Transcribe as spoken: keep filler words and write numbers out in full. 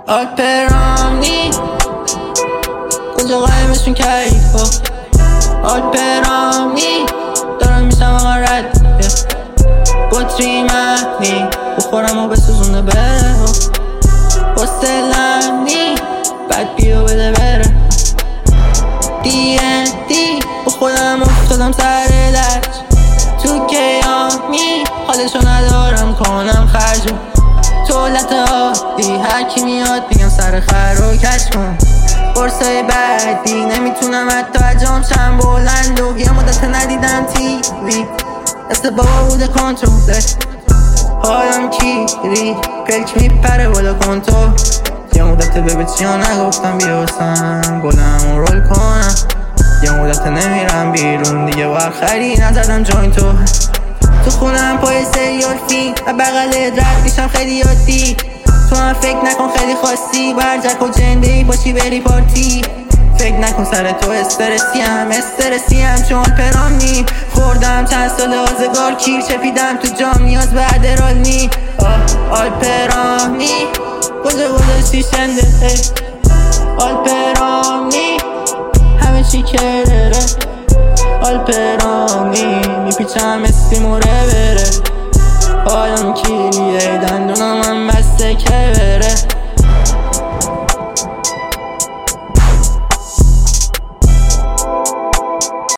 آلپرانی کجا قایمشون کیفا آلپرانی دارم میشم آقا رد بطری منی بخورم و بسوزونه بره حسلنی بد بیو بده بره دی ان دی با خودم افتادم سر لج تو کیامی حالشو ندارم کنم خرجو دولت عادی هرکی میاد میگم سر خر رو کش کن برسای بعدی نمیتونم حتی اجام شم بلند و یه مدت ندیدم تیوی دست بابا بوده کنترله پایم کیری پلک میپره بالا کنتو یه مدت به چیا نگفتم بیاسم گلم رول کنم یه مدت نمیرم بیرون دیگه برخری نزدم جوین تو تو خونم پای سریال فیلم و بغل درد میشم خیلی عادی تو هم فکر نکن خیلی خاصی برجک و جنده ای باشی بری پارتی فکر نکن سر تو استرسی هم استرسی هم چون آلپرانی خوردم چند سال آزگار کیر چپیدم تو جام نیاز به ادرال نی آلپرانی کجا گذاشتی شنده آلپرانی همه چی کرره آلپرانی میپیچم استی موره بره پایم کیریه دندونم هم بسته که بره